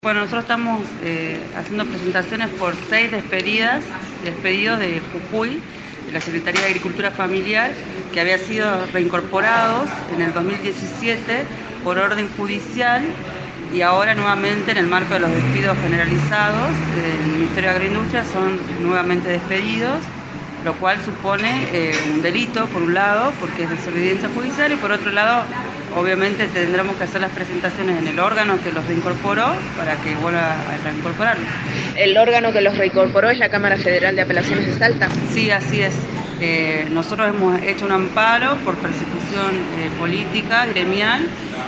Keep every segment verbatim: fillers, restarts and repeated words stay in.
Bueno, nosotros estamos eh, haciendo presentaciones por seis despedidas, despedidos de Jujuy, de la Secretaría de Agricultura Familiar, que había sido reincorporados en el dos mil diecisiete por orden judicial y ahora nuevamente en el marco de los despidos generalizados del Ministerio de Agroindustria son nuevamente despedidos, lo cual supone eh, un delito por un lado, porque es desobediencia judicial, y por otro lado, obviamente tendremos que hacer las presentaciones en el órgano que los reincorporó para que vuelva a reincorporarlos. El órgano que los reincorporó es la Cámara Federal de Apelaciones de Salta. Sí, así es. Eh, nosotros hemos hecho un amparo por persecución eh, política, gremial.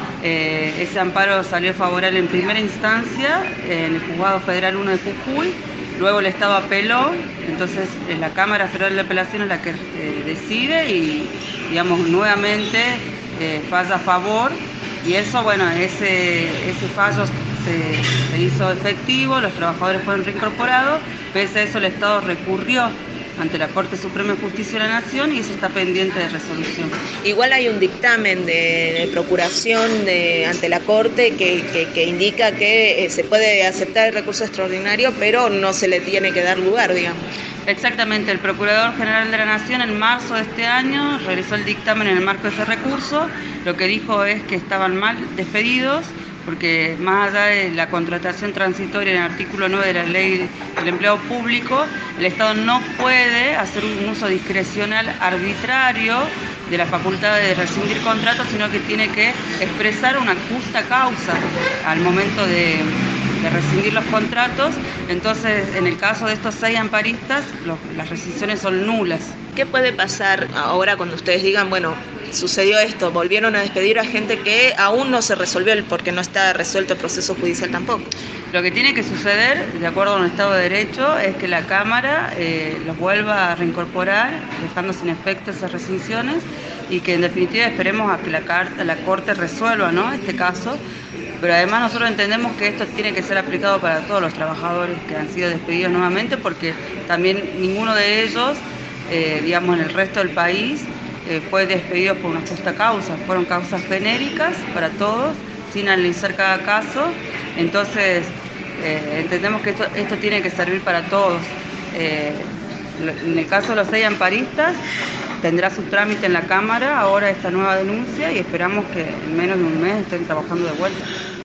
Eh, ese amparo salió favorable en primera instancia en el Juzgado Federal uno de Jujuy. Luego el Estado apeló, entonces es la Cámara Federal de Apelaciones la que eh, decide y, digamos, nuevamente eh, falla a favor, y eso, bueno, ese, ese fallo se, se hizo efectivo, los trabajadores fueron reincorporados. Pese a eso el Estado recurrió ante la Corte Suprema de Justicia de la Nación y eso está pendiente de resolución. Igual hay un dictamen de, de procuración de, ante la Corte que, que, que indica que eh, se puede aceptar el recurso extraordinario, pero no se le tiene que dar lugar, digamos. Exactamente, el Procurador General de la Nación en marzo de este año realizó el dictamen en el marco de ese recurso. Lo que dijo es que estaban mal despedidos, porque más allá de la contratación transitoria en el artículo nueve de la Ley del Empleo Público, el Estado no puede hacer un uso discrecional arbitrario de la facultad de rescindir contratos, sino que tiene que expresar una justa causa al momento de, de rescindir los contratos. Entonces, en el caso de estos seis amparistas, los, las rescisiones son nulas. ¿Qué puede pasar ahora cuando ustedes digan, bueno, sucedió esto, volvieron a despedir a gente que aún no se resolvió porque no está resuelto el proceso judicial tampoco? Lo que tiene que suceder, de acuerdo a un Estado de Derecho, es que la Cámara eh, los vuelva a reincorporar, dejando sin efecto esas rescisiones, y que en definitiva esperemos a que la, carta, la Corte resuelva, ¿no?, este caso. Pero además nosotros entendemos que esto tiene que ser aplicado para todos los trabajadores que han sido despedidos nuevamente, porque también ninguno de ellos, eh, digamos, en el resto del país, eh, fue despedido por una justa causa. Fueron causas genéricas para todos, sin analizar cada caso. Entonces, eh, entendemos que esto, esto tiene que servir para todos. Eh, en el caso de los seis amparistas, tendrá su trámite en la Cámara ahora esta nueva denuncia y esperamos que en menos de un mes estén trabajando de vuelta.